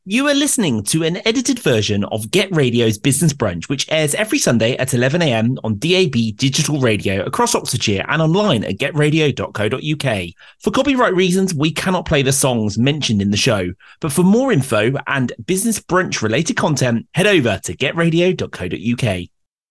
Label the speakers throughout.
Speaker 1: You are listening to an edited version of Get Radio's Business Brunch, which airs every Sunday at 11 a.m. on DAB digital radio across Oxfordshire and online at getradio.co.uk. For copyright reasons, we cannot play the songs mentioned in the show, but for more info and Business Brunch related content, head over to getradio.co.uk.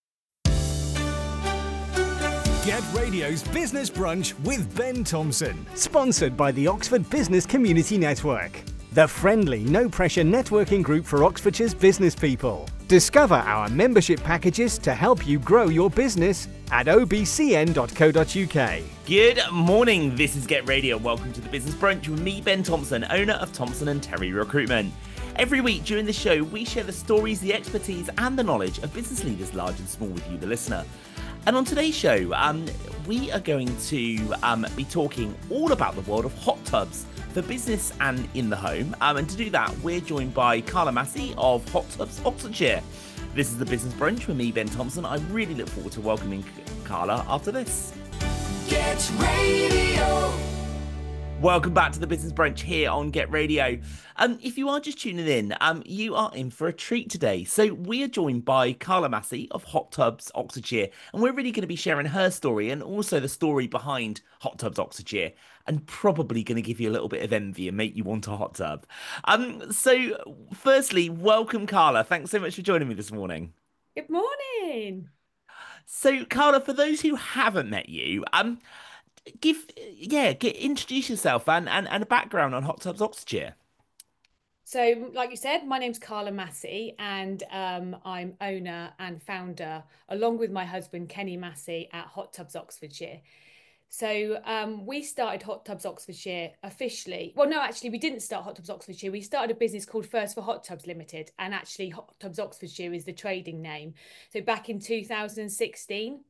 Speaker 2: Get Radio's Business Brunch with Ben Thompson, sponsored by the Oxford Business Community Network, the friendly, no-pressure networking group for Oxfordshire's business people. Discover our membership packages to help you grow your business at obcn.co.uk.
Speaker 1: Good morning, this is Get Radio. Welcome to the Business Brunch with me, Ben Thompson, owner of Thompson & Terry Recruitment. Every week during the show, we share the stories, the expertise and the knowledge of business leaders large and small with you, the listener. And on today's show, we are going to be talking all about the world of hot tubs for business and in the home. And to do that, we're joined by Carla Massey of Hot Tubs Oxfordshire. This is the Business Brunch with me, Ben Thompson. I really look forward to welcoming Carla after this.
Speaker 3: Get Radio.
Speaker 1: Welcome back to the Business Brunch here on Get Radio. If you are just tuning in, you are in for a treat today. So we are joined by Carla Massey of Hot Tubs Oxfordshire, and we're really going to be sharing her story and also the story behind Hot Tubs Oxfordshire, and probably going to give you a little bit of envy and make you want a hot tub. So firstly, welcome Carla. Thanks so much for joining me this morning.
Speaker 4: Good morning.
Speaker 1: So Carla, for those who haven't met you, introduce yourself and a background on Hot Tubs Oxfordshire.
Speaker 4: So, like you said, my name's Carla Massey, and I'm owner and founder, along with my husband Kenny Massey, at Hot Tubs Oxfordshire. So we started Hot Tubs Oxfordshire officially. Well, no, actually, we didn't start Hot Tubs Oxfordshire. We started a business called First for Hot Tubs Limited, and actually Hot Tubs Oxfordshire is the trading name. So back in 2016.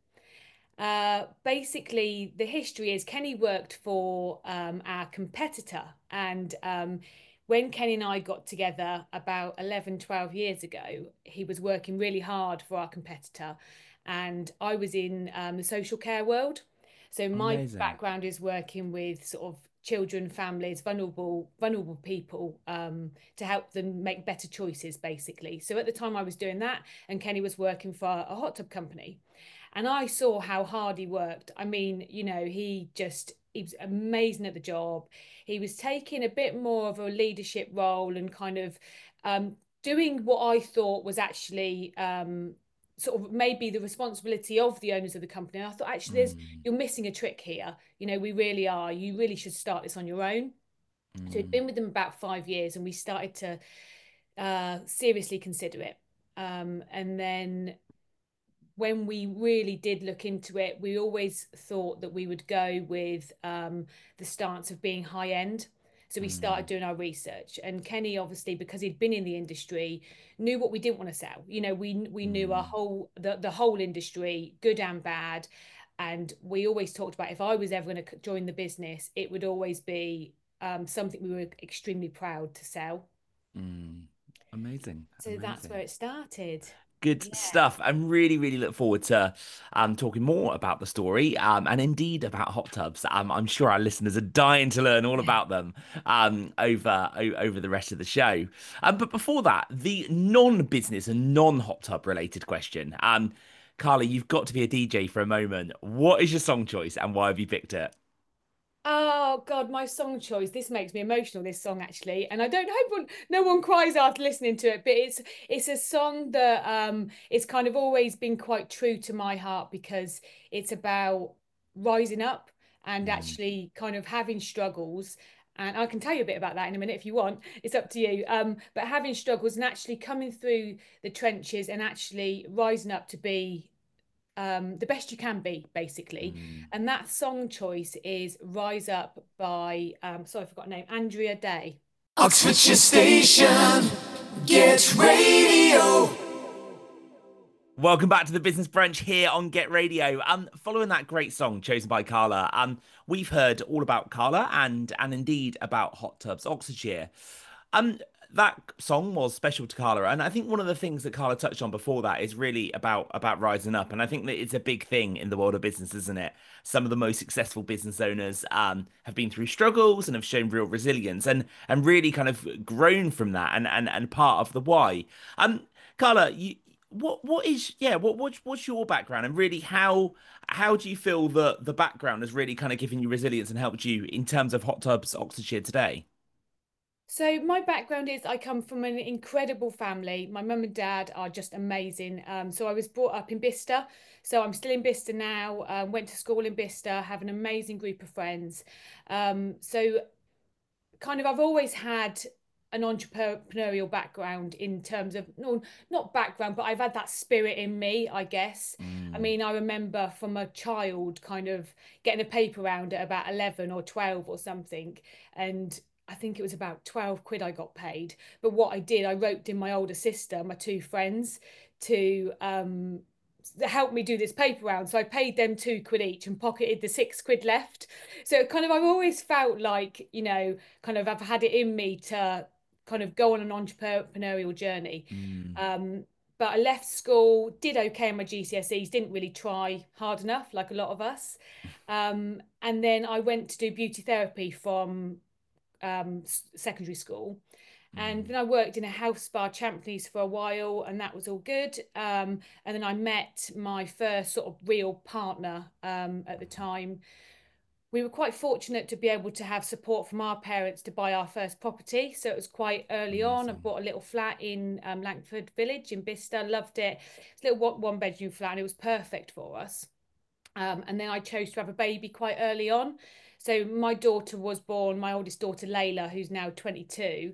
Speaker 4: Basically, the history is Kenny worked for our competitor, and when Kenny and I got together about 11, 12 years ago, he was working really hard for our competitor, and I was in the social care world. So my background is working with sort of children, families, vulnerable people, to help them make better choices, basically. So at the time I was doing that, and Kenny was working for a hot tub company. And I saw how hard he worked. I mean, you know, he was amazing at the job. He was taking a bit more of a leadership role and kind of doing what I thought was actually sort of maybe the responsibility of the owners of the company. And I thought, actually, you're missing a trick here. You know, we really are. You really should start this on your own. So he'd been with them about 5 years, and we started to seriously consider it. And then when we really did look into it, we always thought that we would go with the stance of being high end. So we started doing our research, and Kenny, obviously, because he'd been in the industry, knew what we didn't want to sell. You know, we knew the whole industry, good and bad. And we always talked about, if I was ever going to join the business, it would always be something we were extremely proud to sell.
Speaker 1: Amazing.
Speaker 4: So that's where it started.
Speaker 1: Good stuff. I'm really, really look forward to talking more about the story and indeed about hot tubs. I'm sure our listeners are dying to learn all about them over the rest of the show. But before that, the non-business and non-hot tub related question. Carla, you've got to be a DJ for a moment. What is your song choice and why have you picked it?
Speaker 4: Oh God, my song choice. This makes me emotional, this song, actually. And I don't hope no one cries after listening to it, but it's a song that it's kind of always been quite true to my heart, because it's about rising up and actually kind of having struggles. And I can tell you a bit about that in a minute if you want. It's up to you. But having struggles and actually coming through the trenches and actually rising up to be the best you can be, basically. And that song choice is Rise Up by sorry, I forgot her name, Andrea Day.
Speaker 3: Oxfordshire Station, Get Radio.
Speaker 1: Welcome back to the Business Brunch here on Get Radio. Following that great song chosen by Carla, we've heard all about Carla and indeed about Hot Tubs Oxfordshire. that song was special to Carla, and I think one of the things that Carla touched on before that is really about rising up, and I think that it's a big thing in the world of business, isn't it? Some of the most successful business owners have been through struggles and have shown real resilience, and really kind of grown from that, and part of the why. Carla, you. What is what's your background, and really how do you feel that the background has really kind of given you resilience and helped you in terms of Hot Tubs Oxfordshire today?
Speaker 4: So my background is I come from an incredible family. My mum and dad are just amazing. So I was brought up in Bicester. So I'm still in Bicester now. Went to school in Bicester. Have an amazing group of friends. So kind of I've always had an entrepreneurial background in terms of no, not background, but I've had that spirit in me, I guess. I
Speaker 1: Mm,
Speaker 4: mean, I remember from a child kind of getting a paper round at about 11 or 12 or something, and I think it was about 12 quid I got paid. But what I did, I roped in my older sister, my two friends, to help me do this paper round. So I paid them 2 quid each and pocketed the 6 quid left. So kind of I've always felt like, kind of I've had it in me to kind of go on an entrepreneurial journey.
Speaker 1: mm,
Speaker 4: Um, but I left school, did okay in my GCSEs, didn't really try hard enough, like a lot of us. And then I went to do beauty therapy from secondary school. And
Speaker 1: mm,
Speaker 4: then I worked in a house spa Champneys for a while, and that was all good. And then I met my first sort of real partner at the time. We were quite fortunate to be able to have support from our parents to buy our first property. So it was quite early on. I
Speaker 1: amazing.
Speaker 4: bought a little flat in Langford Village in Bicester, loved it. It's a little one bedroom flat, and it was perfect for us. And then I chose to have a baby quite early on. So my daughter was born, my oldest daughter, Layla, who's now 22.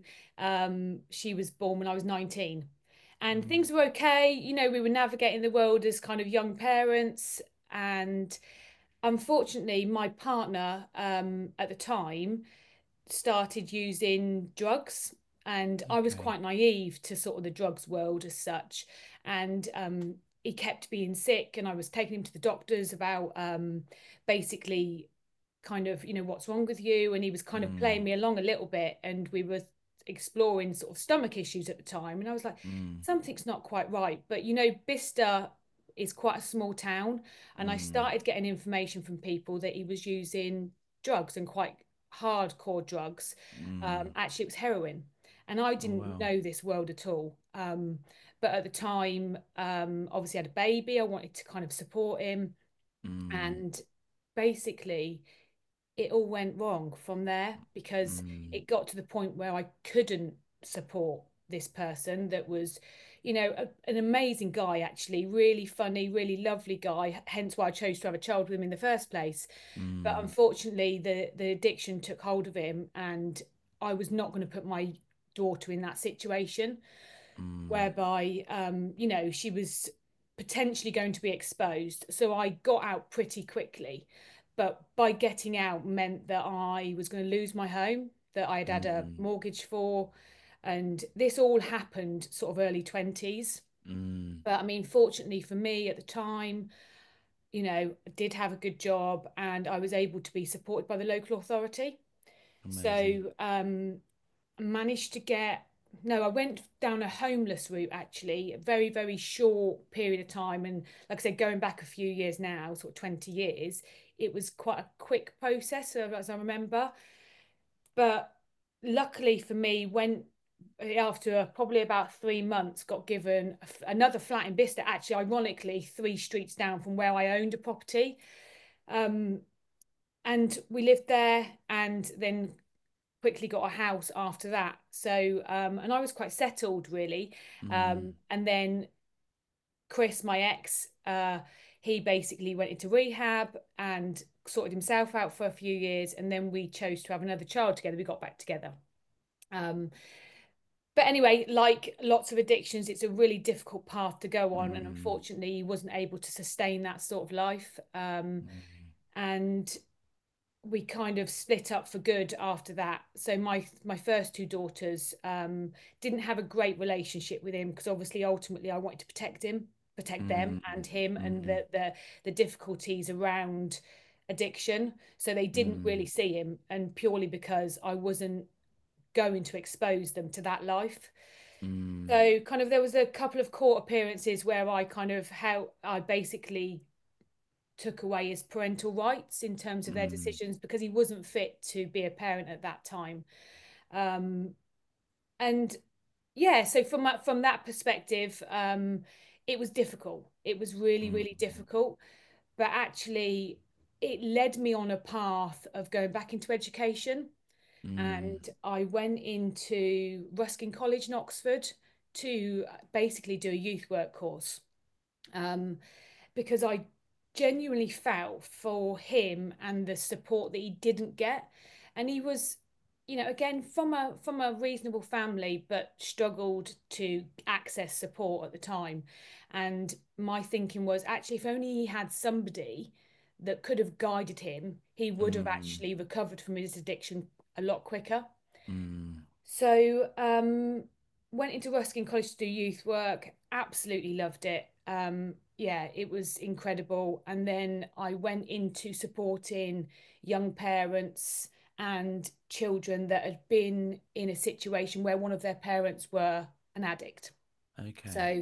Speaker 4: She was born when I was 19. And
Speaker 1: Mm,
Speaker 4: things were okay. We were navigating the world as kind of young parents. And unfortunately, my partner at the time started using drugs. And I was
Speaker 1: okay.
Speaker 4: quite naive to sort of the drugs world as such. And he kept being sick, and I was taking him to the doctors about basically kind of, what's wrong with you? And he was kind of playing
Speaker 1: Mm,
Speaker 4: me along a little bit. And we were exploring sort of stomach issues at the time. And I was like,
Speaker 1: mm,
Speaker 4: something's not quite right. But, Bicester is quite a small town. And I
Speaker 1: mm,
Speaker 4: started getting information from people that he was using drugs, and quite hardcore drugs.
Speaker 1: mm.
Speaker 4: Actually, it was heroin. And I
Speaker 1: Oh
Speaker 4: didn't
Speaker 1: wow.
Speaker 4: know this world at all. But at the time, obviously, I had a baby. I wanted to kind of support him.
Speaker 1: Mm,
Speaker 4: And basically, it all went wrong from there, because
Speaker 1: mm,
Speaker 4: it got to the point where I couldn't support this person that was, an amazing guy, actually, really funny, really lovely guy, hence why I chose to have a child with him in the first place. But
Speaker 1: mm,
Speaker 4: unfortunately, the addiction took hold of him, and I was not going to put my daughter in that situation
Speaker 1: mm,
Speaker 4: whereby she was potentially going to be exposed. So I got out pretty quickly, but by getting out meant that I was going to lose my home that I had had a
Speaker 1: mm,
Speaker 4: mortgage for. And this all happened sort of early 20s.
Speaker 1: mm.
Speaker 4: But I mean, fortunately for me at the time, I did have a good job, and I was able to be supported by the local authority.
Speaker 1: Amazing.
Speaker 4: So managed to get, no, I went down a homeless route, actually, a very, very short period of time. And like I said, going back a few years now, sort of 20 years, it was quite a quick process, as I remember. But luckily for me, went after probably about 3 months, got given another flat in Bicester, actually, ironically, 3 streets down from where I owned a property. Um, and we lived there, and then quickly got a house after that. So, and I was quite settled, really.
Speaker 1: Mm,
Speaker 4: And then Chris, my ex, he basically went into rehab and sorted himself out for a few years. And then we chose to have another child together. We got back together. Um, but anyway, like lots of addictions, it's a really difficult path to go on. And
Speaker 1: mm,
Speaker 4: unfortunately, he wasn't able to sustain that sort of life.
Speaker 1: mm,
Speaker 4: And we kind of split up for good after that. So my first two daughters didn't have a great relationship with him, because obviously ultimately I wanted to protect them
Speaker 1: mm,
Speaker 4: and him, and
Speaker 1: mm,
Speaker 4: the difficulties around addiction. So they didn't really
Speaker 1: mm,
Speaker 4: see him, and purely because I wasn't going to expose them to that life.
Speaker 1: Mm.
Speaker 4: So kind of there was a couple of court appearances where I kind of how I basically took away his parental rights in terms of their decisions because he wasn't fit to be a parent at that time. And yeah, so from that perspective, it was difficult. It was really, really difficult. But actually, it led me on a path of going back into education. And I went into Ruskin College in Oxford to basically do a youth work course. Because I genuinely felt for him and the support that he didn't get. And he was, again, from a reasonable family, but struggled to access support at the time. And my thinking was actually, if only he had somebody that could have guided him, he would have actually recovered from his addiction a lot quicker. So went into Ruskin College to do youth work, absolutely loved it. Yeah, it was incredible. And then I went into supporting young parents and children that had been in a situation where one of their parents were an addict.
Speaker 1: Okay.
Speaker 4: So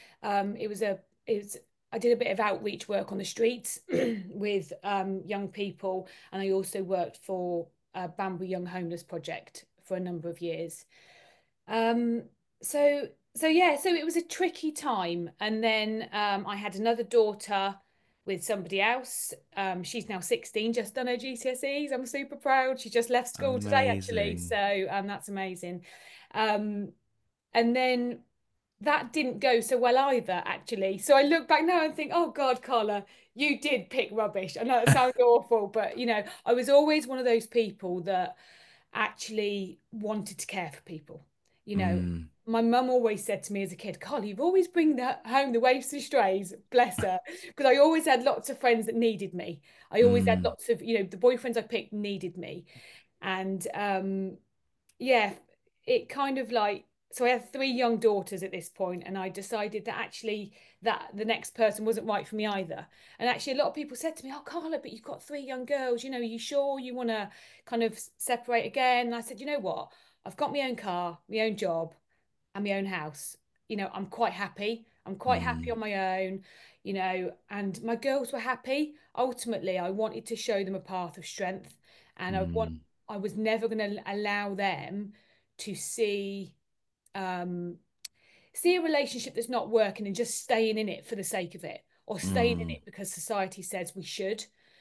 Speaker 4: I did a bit of outreach work on the streets with young people, and I also worked for Bamboo Young Homeless Project for a number of years. Um, so yeah, so it was a tricky time, and then I had another daughter with somebody else. She's now 16, just done her GCSEs. I'm super proud. She just left school today, actually.
Speaker 1: Amazing.
Speaker 4: So that's amazing. Um, and then that didn't go so well either, actually. So I look back now and think, oh God, Carla, you did pick rubbish. I know it sounds awful, but I was always one of those people that actually wanted to care for people. My mum always said to me as a kid, Carla, you've always bring home the waifs and strays, bless her, because I always had lots of friends that needed me. I always had lots of, the boyfriends I picked needed me. And yeah, it kind of like, so I had three young daughters at this point, and I decided that actually that the next person wasn't right for me either. And actually, a lot of people said to me, "Oh, Carla, but you've got three young girls. Are you sure you want to kind of separate again?" And I said, "You know what? I've got my own car, my own job, and my own house. I'm quite happy. I'm quite happy on my own. And my girls were happy. Ultimately, I wanted to show them a path of strength, and I was never going to allow them to um, see a relationship that's not working and just staying in it for the sake of it, or staying in it because society says we should.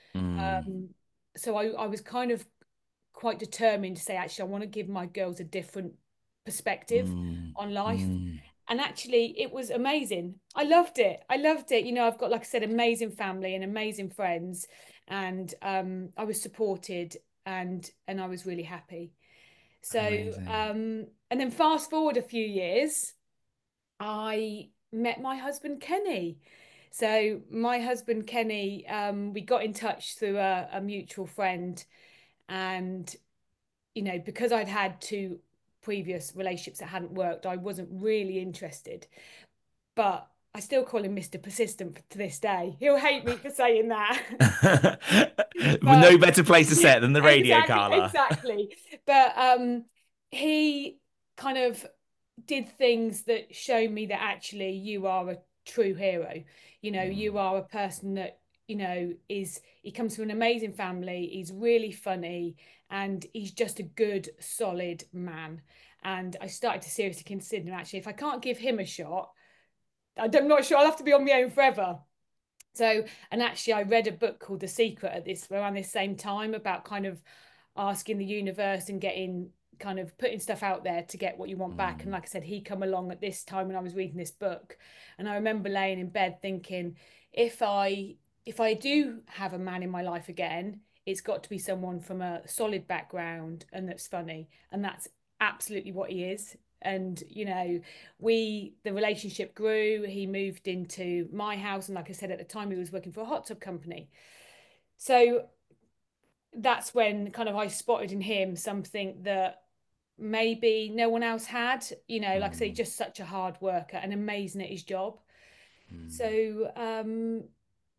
Speaker 4: So I was kind of quite determined to say, actually, I want to give my girls a different perspective on life. And actually, it was amazing. I loved it. I loved it. I've got, like I said, amazing family and amazing friends, and I was supported, and I was really happy. So, and then fast forward a few years, I met my husband Kenny. So my husband Kenny, we got in touch through a mutual friend, and because I'd had two previous relationships that hadn't worked, I wasn't really interested. But I still call him Mr. Persistent to this day. He'll hate me for saying that.
Speaker 1: No better place to set than the radio,
Speaker 4: exactly,
Speaker 1: Carla.
Speaker 4: exactly. But he kind of did things that show me that actually you are a true hero. You are a person that he comes from an amazing family. He's really funny, and he's just a good, solid man. And I started to seriously consider, actually, if I can't give him a shot, I'm not sure I'll have to be on my own forever. So, and actually, I read a book called The Secret around this same time, about kind of asking the universe and getting kind of putting stuff out there to get what you want back. And like I said, he come along at this time when I was reading this book, and I remember laying in bed thinking, if I do have a man in my life again, it's got to be someone from a solid background and that's funny, and that's absolutely what he is. And the relationship grew. He moved into my house, and like I said, at the time he was working for a hot tub company. So that's when kind of I spotted in him something that maybe no one else had. Like I say, just such a hard worker and amazing at his job. So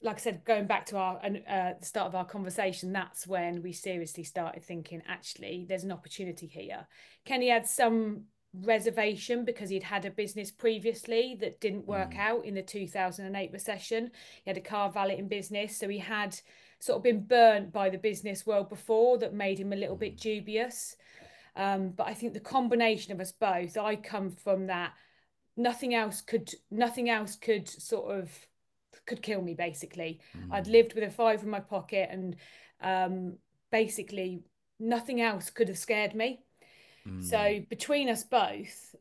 Speaker 4: like I said, going back to our the start of our conversation, that's when we seriously started thinking, actually, there's an opportunity here. Kenny had some reservation because he'd had a business previously that didn't work out in the 2008 recession. He had a car valeting business, so he had sort of been burnt by the business world before that made him a little bit dubious. But I think the combination of us both, I come from that. Nothing else could sort of could kill me basically. I'd lived with a five in my pocket, and basically nothing else could have scared me. So between us both,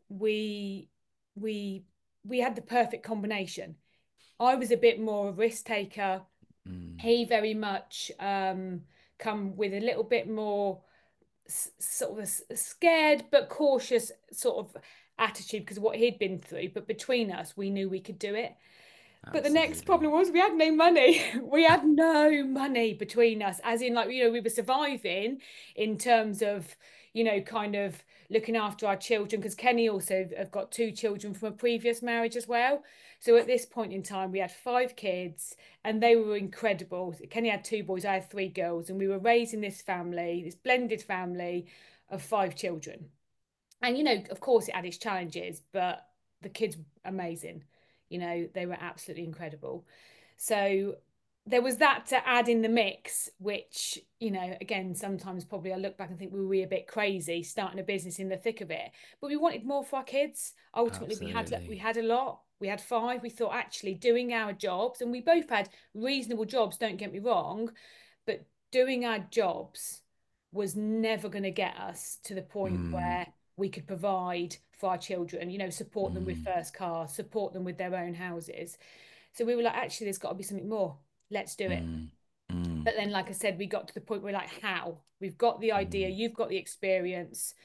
Speaker 4: we we had the perfect combination. I was a bit more a risk taker. He very much come with a little bit more sort of a scared but cautious sort of attitude because of what he'd been through. But between us, we knew we could do it. But the next problem was we had no money. We had no money between us, as in, like, we were surviving in terms of, kind of looking after our children, because Kenny also have got two children from a previous marriage as well. So at this point in time, we had five kids and they were incredible. Kenny had two boys, I had three girls, and we were raising this family, this blended family of five children. And, of course, it had its challenges, but the kids amazing. They were absolutely incredible. So there was that to add in the mix, which, again, sometimes probably I look back and think we were a bit crazy starting a business in the thick of it. But we wanted more for our kids. Ultimately, we had a lot. We had five. We thought, actually doing our jobs, and we both had reasonable jobs, don't get me wrong, but doing our jobs was never going to get us to the point where we could provide for our children, support them with first cars, support them with their own houses. So we were like, actually, there's got to be something more. Let's do it. But then, like I said, we got to the point where we're like, how? We've got the idea, you've got the experience.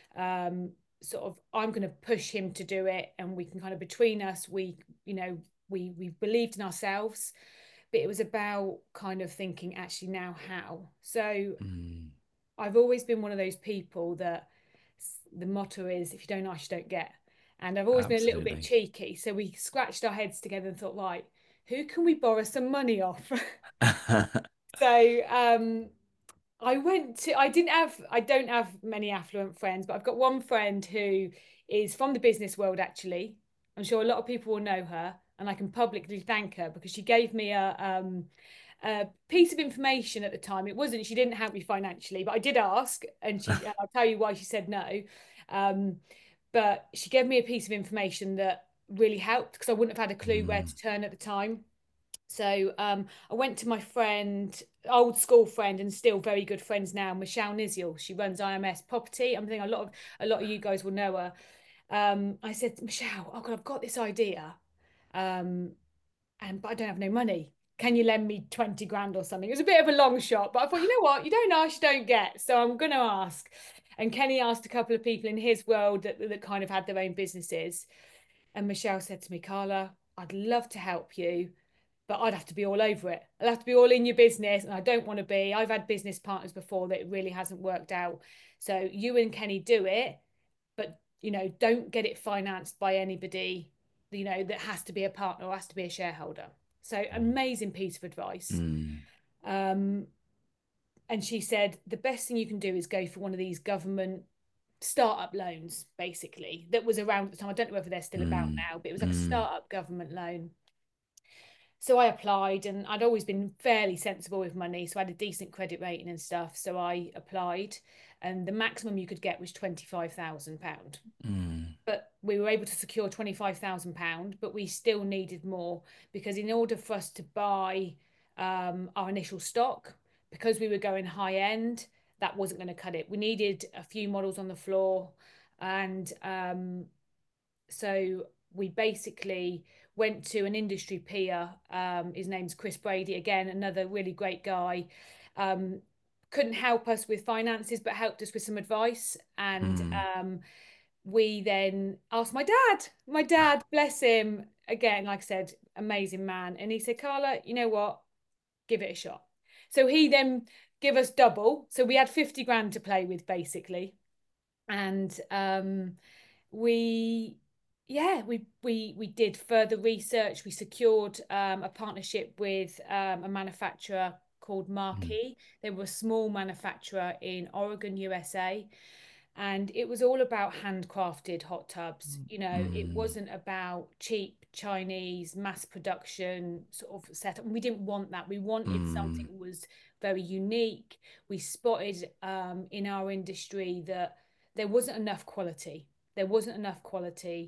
Speaker 4: Sort of, I'm going to push him to do it, and we can kind of, between us, we believed in ourselves. But it was about kind of thinking, actually, now how? So I've always been one of those people that the motto is, if you don't ask, you don't get. And I've always been a little bit cheeky. So we scratched our heads together and thought, right, who can we borrow some money off? So I don't have many affluent friends, but I've got one friend who is from the business world, actually. I'm sure a lot of people will know her, and I can publicly thank her because she gave me a piece of information at the time. She didn't help me financially, but I did ask, and I'll tell you why she said no. But she gave me a piece of information that really helped, because I wouldn't have had a clue where to turn at the time. So I went to my friend, old school friend, and still very good friends now, Michelle Niziel. She runs IMS Property. I'm thinking a lot of you guys will know her. I said, Michelle, oh God, I've got this idea, but I don't have no money. Can you lend me 20 grand or something? It was a bit of a long shot, but I thought, you know what? You don't ask, you don't get. So I'm going to ask. And Kenny asked a couple of people in his world that kind of had their own businesses. And Michelle said to me, Carla, I'd love to help you, but I'd have to be all over it. I'd have to be all in your business, and I don't want to be. I've had business partners before that it really hasn't worked out. So you and Kenny do it, but, don't get it financed by anybody, that has to be a partner or has to be a shareholder. So amazing piece of advice. And she said, the best thing you can do is go for one of these government startup loans, basically, that was around at the time. I don't know whether they're still about now, but it was like a startup government loan. So I applied, and I'd always been fairly sensible with money. So I had a decent credit rating and stuff. So I applied, and the maximum you could get was £25,000. But we were able to secure £25,000, but we still needed more, because in order for us to buy our initial stock, because we were going high end, that wasn't going to cut it. We needed a few models on the floor. And so we basically went to an industry peer. His name's Chris Brady, again, another really great guy. Couldn't help us with finances, but helped us with some advice. And we then asked my dad. My dad, bless him, again, like I said, amazing man. And he said, Carla, you know what? Give it a shot. So he then give us double. So we had 50 grand to play with, basically. And we Yeah, we did further research. We secured a partnership with a manufacturer called
Speaker 1: Mm.
Speaker 4: Marquee. They were a small manufacturer in Oregon, USA, and it was all about handcrafted hot tubs. You know, it
Speaker 1: Mm.
Speaker 4: wasn't about cheap Chinese mass production sort of setup. We didn't want that. We wanted something
Speaker 1: Mm.
Speaker 4: that was very unique. We spotted in our industry that there wasn't enough quality. There wasn't enough quality.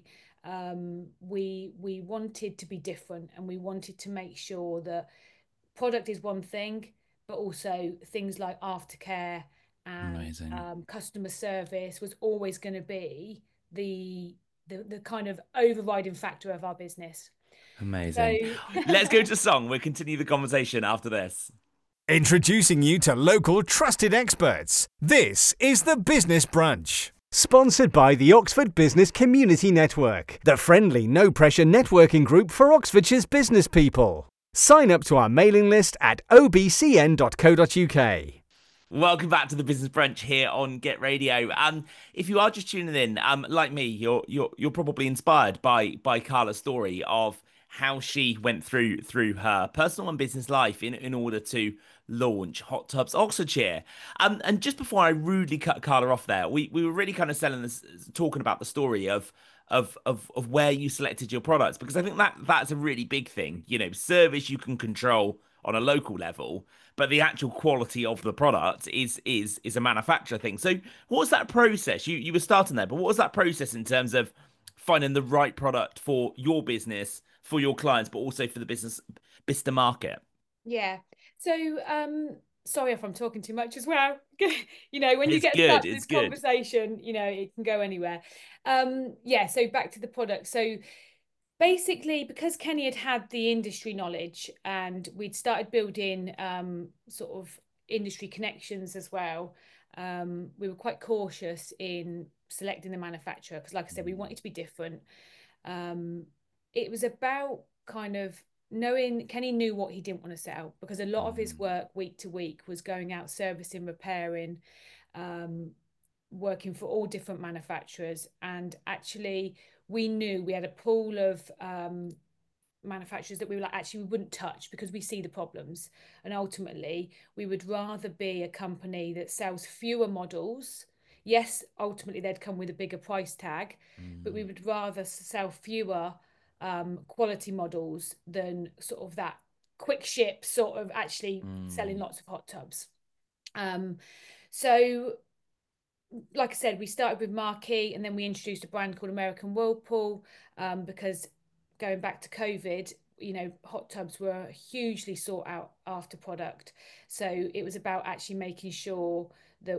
Speaker 4: We wanted to be different, and we wanted to make sure that product is one thing, but also things like aftercare and
Speaker 1: Amazing.
Speaker 4: customer service was always going to be the, the kind of overriding factor of our business. So
Speaker 1: Amazing. Let's go to song. We'll continue the conversation after this.
Speaker 2: Introducing you to local trusted experts. This is the Business Brunch. Sponsored by the Oxford Business Community Network, the friendly, no-pressure networking group for Oxfordshire's business people. Sign up to our mailing list at obcn.co.uk.
Speaker 1: Welcome back to the Business Brunch here on Get Radio. If you are just tuning in, like me, you're probably inspired by Carla's story of how she went through her personal and business life in order to launch Hot Tubs Oxfordshire. And just before I rudely cut Carla off there, we were really kind of selling this, talking about the story of where you selected your products, because I think that's a really big thing. You know, service you can control on a local level, but the actual quality of the product is a manufacturer thing. So what was that process? You were starting there, but what was that process in terms of finding the right product for your business, for your clients, but also for the Bicester market?
Speaker 4: yeah. So sorry if I'm talking too much as well. You know, when you
Speaker 1: It's
Speaker 4: get
Speaker 1: good.
Speaker 4: started
Speaker 1: It's
Speaker 4: this
Speaker 1: good.
Speaker 4: conversation, you know, it can go anywhere. Yeah, so back to the product. So basically, because Kenny had had the industry knowledge and we'd started building sort of industry connections as well, we were quite cautious in selecting the manufacturer because, like I said, we wanted to be different. Um, it was about kind of knowing Kenny knew what he didn't want to sell, because a lot of his
Speaker 1: Mm,
Speaker 4: work week to week was going out servicing, repairing, um, working for all different manufacturers. And actually, we knew we had a pool of manufacturers that we were like, actually, we wouldn't touch because we see the problems. And ultimately, we would rather be a company that sells fewer models. Yes, ultimately, they'd come with a bigger price tag, but we
Speaker 1: mm,
Speaker 4: would rather sell fewer quality models than sort of that quick ship, sort of actually selling
Speaker 1: mm,
Speaker 4: lots of hot tubs. Um, so like I said, we started with Marquee and then we introduced a brand called American Whirlpool, because going back to COVID, you know, hot tubs were a hugely sought out after product. So it was about actually making sure that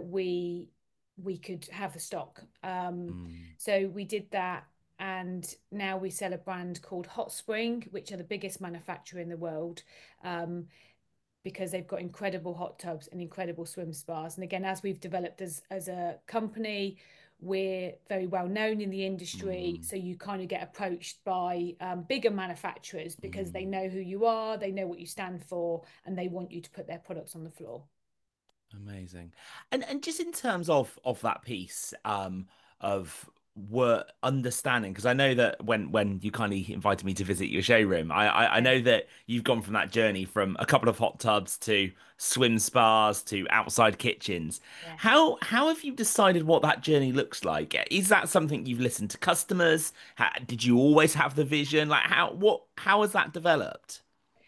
Speaker 4: we could have the stock.
Speaker 1: mm,
Speaker 4: So we did that. And now we sell a brand called Hot Spring, which are the biggest manufacturer in the world. Um, because they've got incredible hot tubs and incredible swim spas. And again, as we've developed as a company, we're very well known in the industry.
Speaker 1: mm,
Speaker 4: So you kind of get approached by bigger manufacturers because they
Speaker 1: mm.
Speaker 4: know who you are, they know what you stand for, and they want you to put their products on the floor.
Speaker 1: Amazing. And just in terms of that piece, of work understanding, because I know that when you kindly invited me to visit your showroom, I
Speaker 4: Yeah.
Speaker 1: know that you've gone from that journey from a couple of hot tubs to swim spas to outside kitchens.
Speaker 4: Yeah.
Speaker 1: How have you decided what that journey looks like? Is that something you've listened to customers? Did you always have the vision? Like how has that developed?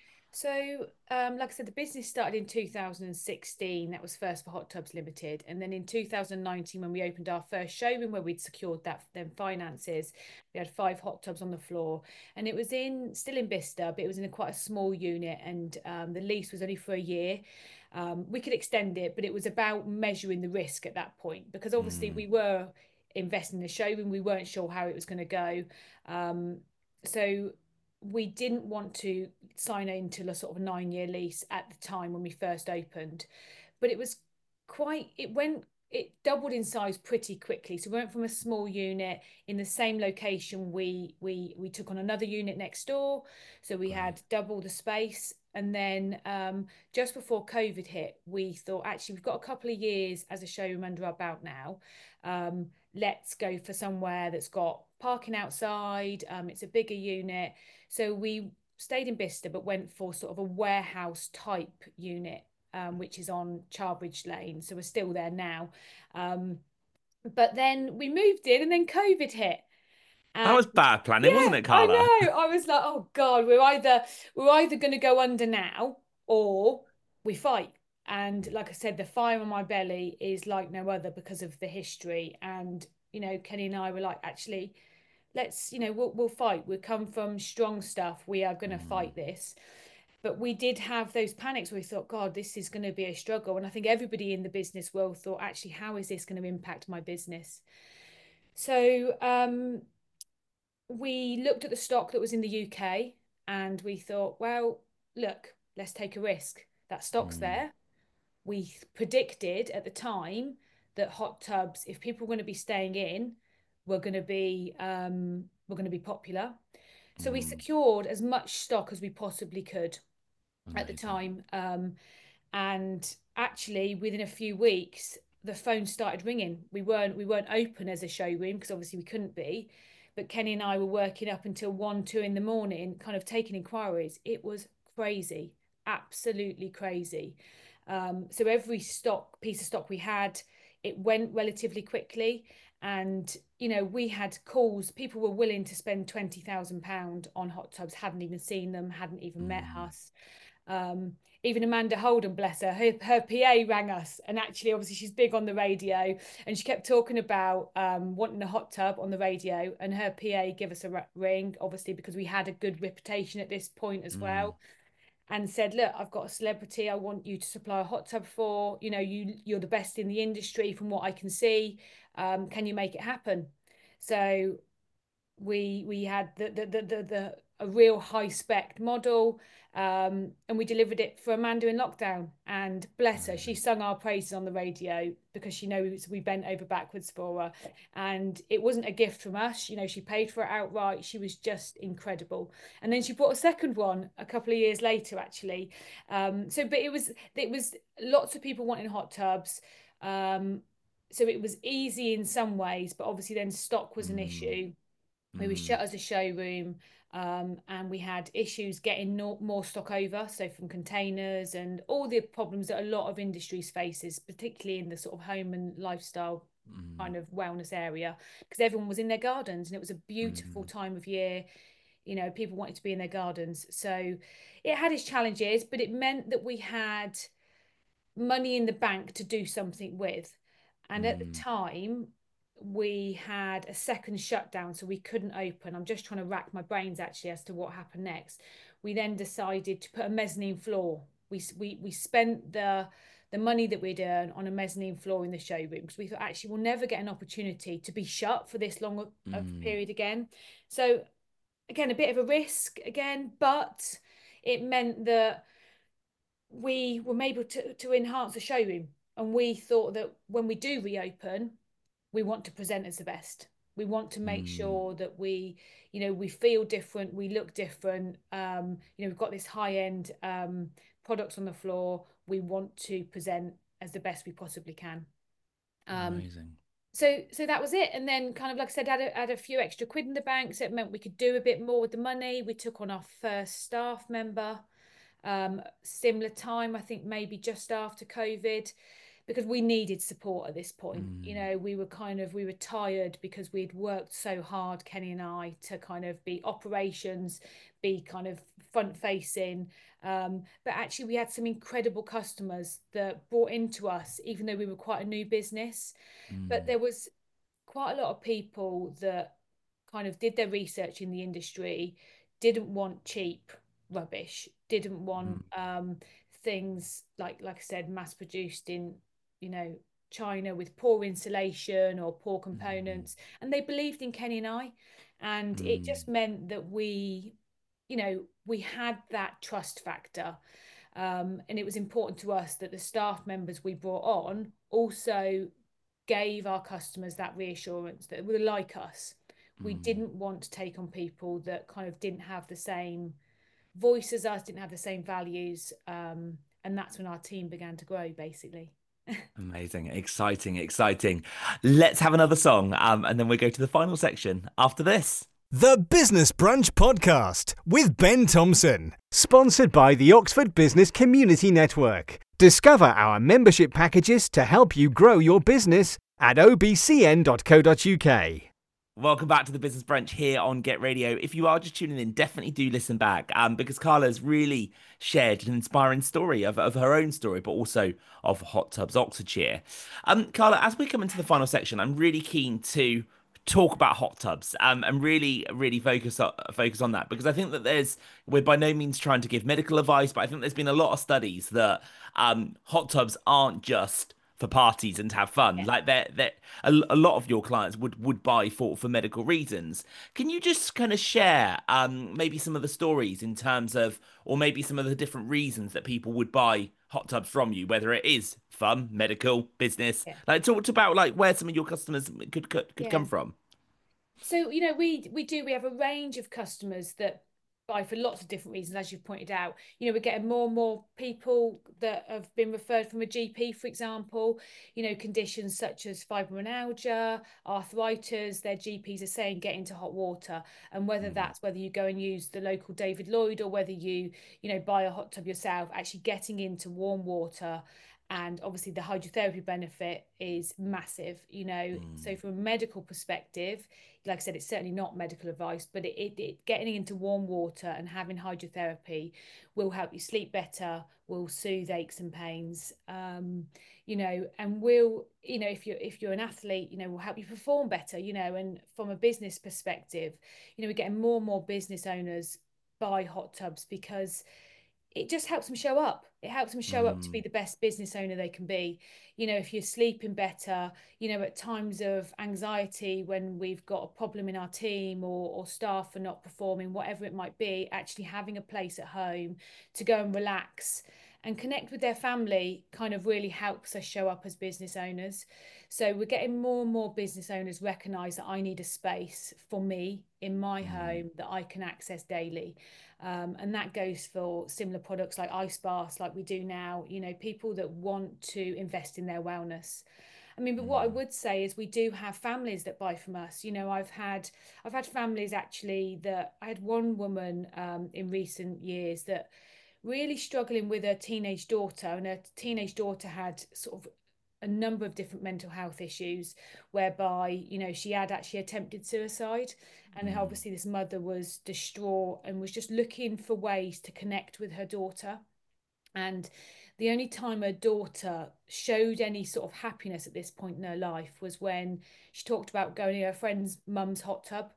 Speaker 4: So, like I said, the business started in 2016. That was first for Hot Tubs Limited. And then in 2019, when we opened our first showroom where we'd secured that then finances, we had 5 hot tubs on the floor. And it was still in Bicester, but it was in quite a small unit. And the lease was only for a year. We could extend it, but it was about measuring the risk at that point because obviously
Speaker 1: Mm,
Speaker 4: we were investing in the showroom. We weren't sure how it was going to go. So we didn't want to sign into a sort of 9 year lease at the time when we first opened, but it was it doubled in size pretty quickly. So we went from a small unit in the same location. We took on another unit next door, so we
Speaker 1: great.
Speaker 4: had double the space. And then just before COVID hit, we thought actually we've got a couple of years as a showroom under our belt now. Let's go for somewhere that's got parking outside. It's a bigger unit. So we stayed in Bicester, but went for sort of a warehouse type unit, which is on Charbridge Lane. So we're still there now. But then we moved in and then COVID hit.
Speaker 1: That
Speaker 4: And
Speaker 1: was bad planning,
Speaker 4: yeah,
Speaker 1: wasn't it,
Speaker 4: I
Speaker 1: Carla?
Speaker 4: know. I was like, oh God, we're either going to go under now or we fight. And like I said, the fire on my belly is like no other because of the history. And Kenny and I were like, actually, let's, we'll fight. We'll come from strong stuff. We are going to fight this. But we did have those panics where we thought, God, this is going to be a struggle. And I think everybody in the business world thought, actually, how is this going to impact my business? So we looked at the stock that was in the UK and we thought, well, look, let's take a risk. That stock's there. We predicted at the time that hot tubs, if people were going to be staying in, were going to be popular. So we secured as much stock as we possibly could at the time. And actually, within a few weeks, the phone started ringing. We weren't open as a showroom because obviously we couldn't be. But Kenny and I were working up until 1, 2 in the morning, kind of taking inquiries. It was crazy, absolutely crazy. So every piece of stock we had, it went relatively quickly. And we had calls. People were willing to spend £20,000 on hot tubs, hadn't even seen them, hadn't even met us. Even Amanda Holden, bless her PA rang us, and actually, obviously, she's big on the radio, and she kept talking about wanting a hot tub on the radio, and her PA gave us a ring, obviously, because we had a good reputation at this point as well, and said, look, I've got a celebrity I want you to supply a hot tub for. You're the best in the industry from what I can see. Can you make it happen? So we had a real high spec model, and we delivered it for Amanda in lockdown, and bless her, she sung our praises on the radio because she knows we bent over backwards for her, and it wasn't a gift from us. She paid for it outright. She was just incredible. And then she bought a second one a couple of years later, actually. But it was lots of people wanting hot tubs. So it was easy in some ways, but obviously then stock was an issue. We were shut as a showroom, and we had issues getting more stock over, so from containers and all the problems that a lot of industries faces, particularly in the sort of home and lifestyle kind of wellness area, because everyone was in their gardens and it was a beautiful time of year. People wanted to be in their gardens, so it had its challenges, but it meant that we had money in the bank to do something with. And at the time, we had a second shutdown, so we couldn't open. I'm just trying to rack my brains actually as to what happened next. We then decided to put a mezzanine floor. We spent the money that we'd earn on a mezzanine floor in the showroom because we thought actually we'll never get an opportunity to be shut for this long a period again. So again, a bit of a risk again, but it meant that we were able to enhance the showroom. And we thought that when we do reopen, we want to present as the best. We want to make sure that we feel different, we look different. We've got this high-end products on the floor. We want to present as the best we possibly can.
Speaker 1: Amazing.
Speaker 4: So that was it. And then kind of, like I said, had a few extra quid in the bank. So it meant we could do a bit more with the money. We took on our first staff member, similar time, I think maybe just after COVID, because we needed support at this point. We were tired because we'd worked so hard, Kenny and I, to kind of be operations, be kind of front facing. But actually we had some incredible customers that bought into us, even though we were quite a new business. But there was quite a lot of people that kind of did their research in the industry, didn't want cheap rubbish, didn't want things like I said, mass produced in China with poor insulation or poor components, and they believed in Kenny and I, and it just meant that we had that trust factor, and it was important to us that the staff members we brought on also gave our customers that reassurance that were like us. We didn't want to take on people that kind of didn't have the same voice as us, didn't have the same values, and that's when our team began to grow, basically.
Speaker 1: Amazing, exciting. Let's have another song, and then we go to the final section after this.
Speaker 2: The Business Brunch Podcast with Ben Thompson, sponsored by the Oxford Business Community Network. Discover our membership packages to help you grow your business at obcn.co.uk.
Speaker 1: Welcome back to the Business Brunch here on Get Radio. If you are just tuning in, definitely do listen back, because Carla's really shared an inspiring story of her own story, but also of Hot Tubs Oxfordshire. Carla, as we come into the final section, I'm really keen to talk about hot tubs, and really focus on that, because I think that we're by no means trying to give medical advice, but I think there's been a lot of studies that hot tubs aren't just for parties and to have fun.
Speaker 4: Yeah.
Speaker 1: Like a lot of your clients would buy for medical reasons. Can you just kind of share maybe some of the stories in terms of, or maybe some of the different reasons that people would buy hot tubs from you, whether it is fun, medical, business?
Speaker 4: Yeah.
Speaker 1: Like, talk about like where some of your customers could
Speaker 4: Yeah.
Speaker 1: come from.
Speaker 4: So, we have a range of customers that buy for lots of different reasons, as you've pointed out. We're getting more and more people that have been referred from a GP, for example, conditions such as fibromyalgia, arthritis. Their GPs are saying get into hot water. And whether you go and use the local David Lloyd, or whether you buy a hot tub yourself, actually getting into warm water. And obviously the hydrotherapy benefit is massive, So from a medical perspective, like I said, it's certainly not medical advice, but it getting into warm water and having hydrotherapy will help you sleep better, will soothe aches and pains, and will, if you're an athlete, will help you perform better, and from a business perspective, we're getting more and more business owners buy hot tubs because it just helps them show up. It helps them show up to be the best business owner they can be. If you're sleeping better, at times of anxiety, when we've got a problem in our team, or staff are not performing, whatever it might be, actually having a place at home to go and relax and connect with their family kind of really helps us show up as business owners. So we're getting more and more business owners recognise that I need a space for me in my home that I can access daily. And that goes for similar products like ice baths, like we do now, people that want to invest in their wellness. I mean, but what I would say is we do have families that buy from us. I've had families actually, that I had one woman in recent years that really struggling with her teenage daughter, and her teenage daughter had sort of a number of different mental health issues, whereby she had actually attempted suicide, and obviously this mother was distraught and was just looking for ways to connect with her daughter. And the only time her daughter showed any sort of happiness at this point in her life was when she talked about going to her friend's mum's hot tub.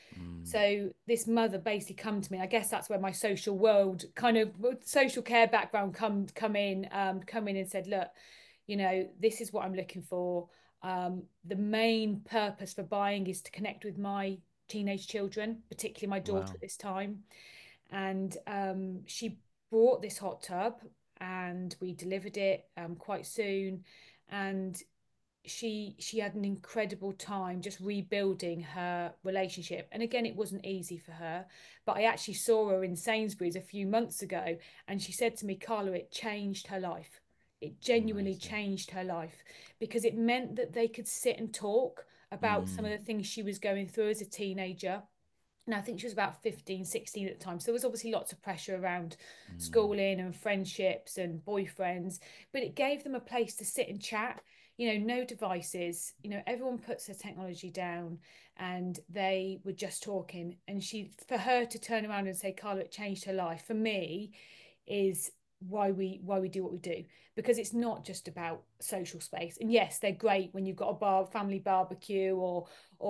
Speaker 4: So this mother basically come to me. I guess that's where my social world kind of social care background come in and said, look, this is what I'm looking for. The main purpose for buying is to connect with my teenage children, particularly my daughter at this time. And she brought this hot tub, and we delivered it quite soon. And she had an incredible time just rebuilding her relationship. And again, it wasn't easy for her, but I actually saw her in Sainsbury's a few months ago, and she said to me, Carla, it changed her life. It genuinely changed her life, because it meant that they could sit and talk about some of the things she was going through as a teenager. And I think she was about 15, 16 at the time. So there was obviously lots of pressure around schooling and friendships and boyfriends, but it gave them a place to sit and chat, no devices, everyone puts their technology down, and they were just talking. And for her to turn around and say, Carla, it changed her life, for me is why we do what we do, because it's not just about social space. And yes, they're great when you've got a family barbecue, or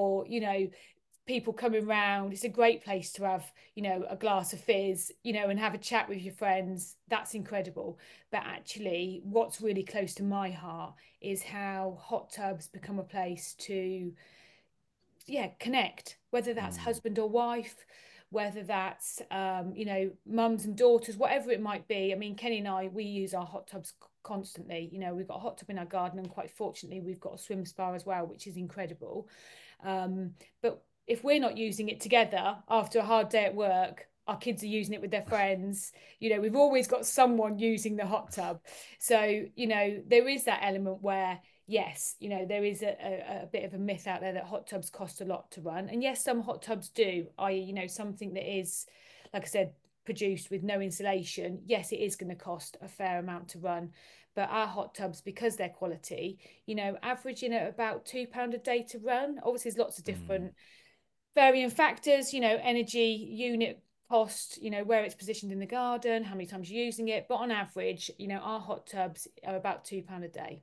Speaker 4: people coming round. It's a great place to have a glass of fizz, and have a chat with your friends. That's incredible. But actually, what's really close to my heart is how hot tubs become a place to connect, whether that's husband or wife, whether that's mums and daughters, whatever it might be. I mean, Kenny and I, we use our hot tubs constantly. We've got a hot tub in our garden, and quite fortunately we've got a swim spa as well, which is incredible. But if we're not using it together after a hard day at work, our kids are using it with their friends. You know, we've always got someone using the hot tub. So, you know, there is that element where, yes, you know, there is a bit of a myth out there that hot tubs cost a lot to run. And yes, some hot tubs do, i.e., you know, something that is, like I said, produced with no insulation. Yes, it is going to cost a fair amount to run. But our hot tubs, because they're quality, you know, averaging at about £2 a day to run. Obviously, there's lots of different varying factors, you know, energy, unit cost, you know, where it's positioned in the garden, how many times you're using it. But on average, you know, our hot tubs are about £2 a day.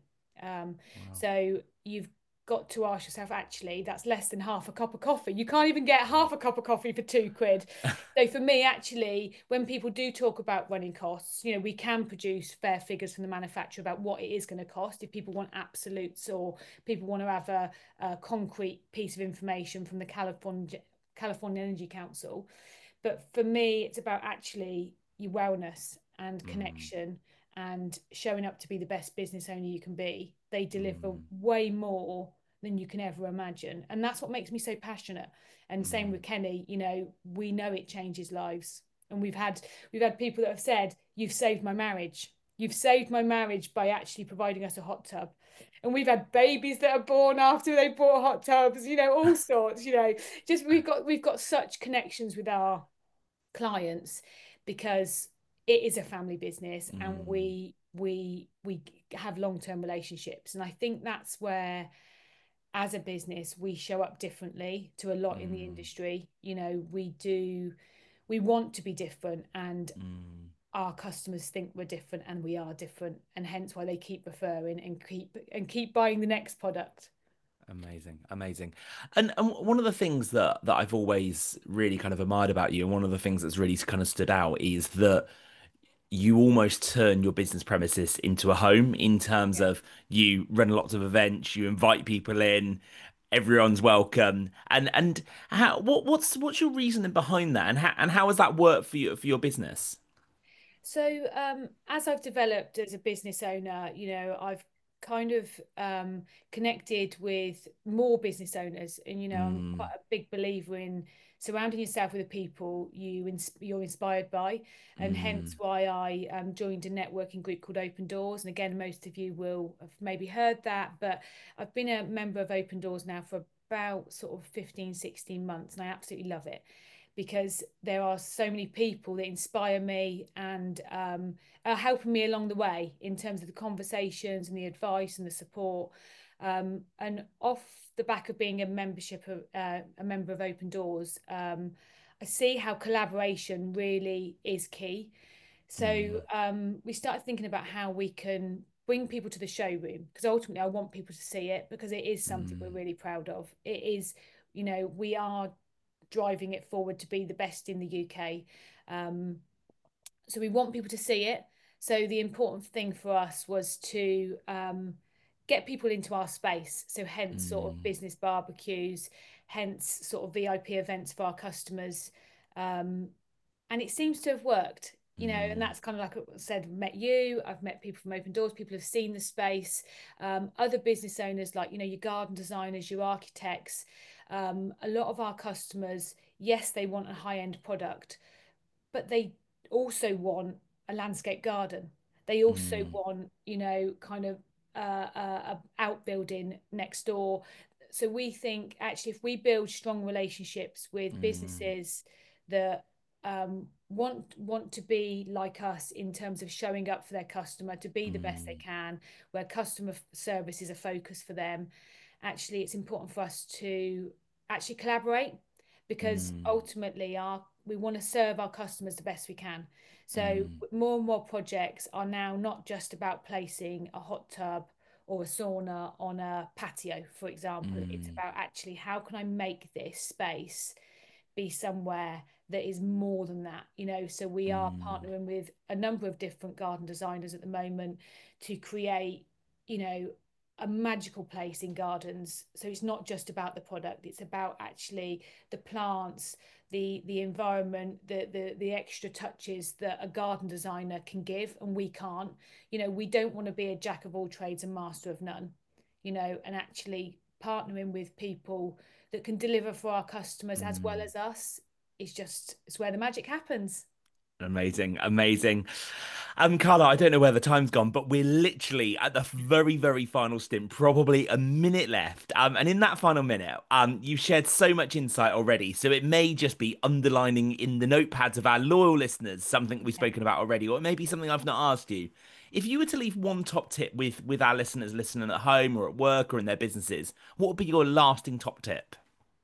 Speaker 4: So you've got to ask yourself, actually, that's less than half a cup of coffee. You can't even get half a cup of coffee for £2. So for me, actually, when people do talk about running costs, you know, we can produce fair figures from the manufacturer about what it is going to cost if people want absolutes or people want to have a concrete piece of information from the California Energy Council. But for me, it's about actually your wellness and connection and showing up to be the best business owner you can be. They deliver way more than you can ever imagine. And that's what makes me so passionate. And same with Kenny, you know, we know it changes lives. And we've had people that have said, you've saved my marriage. You've saved my marriage by actually providing us a hot tub. And we've had babies that are born after they bought hot tubs, you know, all sorts, you know, just we've got such connections with our clients because it is a family business and we have long-term relationships. And I think that's where, as a business, we show up differently to a lot in the industry. You know, we want to be different, and our customers think we're different, and we are different, and hence why they keep referring and keep buying the next product.
Speaker 1: Amazing. And one of the things that I've always really kind of admired about you, and one of the things that's really kind of stood out, is that you almost turn your business premises into a home, in terms of you run lots of events, you invite people in, everyone's welcome. And how what's your reasoning behind that, and how has that worked for you, for your business?
Speaker 4: So as I've developed as a business owner, you know, I've kind of connected with more business owners, and you know, I'm quite a big believer in surrounding yourself with the people you're inspired by, and hence why I joined a networking group called Open Doors. And again, most of you will have maybe heard that, but I've been a member of Open Doors now for about sort of 15, 16 months, and I absolutely love it because there are so many people that inspire me and are helping me along the way in terms of the conversations and the advice and the support. And off the back of being a member of Open Doors, I see how collaboration really is key. So we started thinking about how we can bring people to the showroom, because ultimately I want people to see it, because it is something we're really proud of. It is, you know, we are driving it forward to be the best in the UK. So we want people to see it. So the important thing for us was to get people into our space. So hence sort of business barbecues, hence sort of VIP events for our customers. And it seems to have worked, you know, and that's kind of like I said, met you, I've met people from Open Doors, people have seen the space, other business owners, like, you know, your garden designers, your architects. A lot of our customers, yes, they want a high-end product, but they also want a landscape garden. They also want, you know, kind of a outbuilding next door. So we think actually, if we build strong relationships with businesses that want to be like us in terms of showing up for their customer, to be the best they can, where customer service is a focus for them, actually it's important for us to actually collaborate, because ultimately we want to serve our customers the best we can. So more and more projects are now not just about placing a hot tub or a sauna on a patio, for example. It's about actually, how can I make this space be somewhere that is more than that, you know? So we are partnering with a number of different garden designers at the moment to create, you know, a magical place in gardens. So it's not just about the product, it's about actually the plants, the environment, the extra touches that a garden designer can give and we can't. You know, we don't want to be a jack of all trades and master of none, you know, and actually partnering with people that can deliver for our customers as well as us it's where the magic happens.
Speaker 1: Amazing, amazing. Carla, I don't know where the time's gone, but we're literally at the very, very final stint, probably a minute left. And in that final minute, you've shared so much insight already. So it may just be underlining in the notepads of our loyal listeners something we've spoken about already, or it may be something I've not asked you. If you were to leave one top tip with our listeners listening at home or at work or in their businesses, what would be your lasting top tip?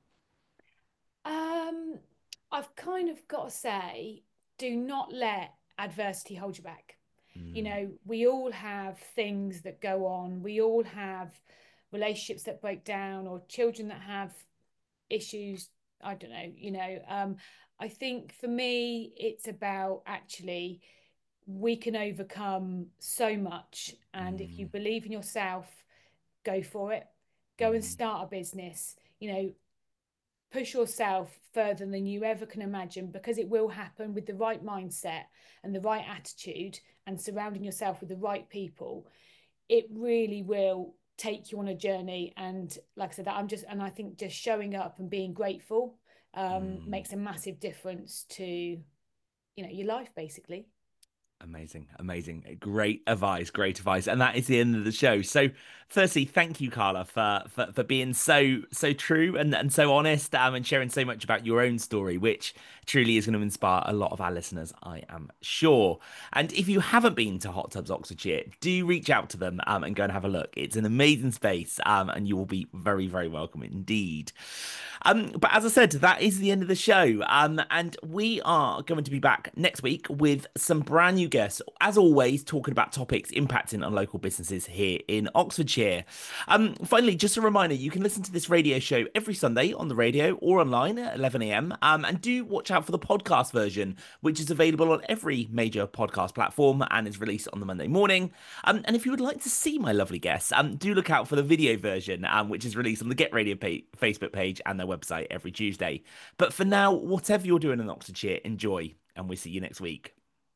Speaker 4: Um, I've kind of got to say, do not let adversity hold you back. You
Speaker 1: Mm,
Speaker 4: know, we all have things that go on. We all have relationships that break down or children that have issues. I don't know, I think for me, it's about actually we can overcome so much. And if you
Speaker 1: mm,
Speaker 4: believe in yourself, go for it. Go and
Speaker 1: mm,
Speaker 4: start a business. Push yourself further than you ever can imagine, because it will happen with the right mindset and the right attitude and surrounding yourself with the right people. It really will take you on a journey. And like I said, I think just showing up and being grateful
Speaker 1: mm.
Speaker 4: makes a massive difference to your life basically.
Speaker 1: Amazing, amazing. Great advice, great advice. And that is the end of the show. So firstly, thank you, Carla, for being so true and so honest and sharing so much about your own story, which truly is going to inspire a lot of our listeners, I am sure. And if you haven't been to Hot Tubs Oxfordshire, do reach out to them and go and have a look. It's an amazing space and you will be very, very welcome indeed. But as I said, that is the end of the show. And we are going to be back next week with some brand new guests, as always, talking about topics impacting on local businesses here in Oxfordshire. Finally, just a reminder, you can listen to this radio show every Sunday on the radio or online at 11 a.m. And do watch out for the podcast version, which is available on every major podcast platform and is released on the Monday morning. And if you would like to see my lovely guests, do look out for the video version, which is released on the Get Radio Facebook page and their website every Tuesday. But for now, whatever you're doing in Oxfordshire, enjoy, and we'll see you next week.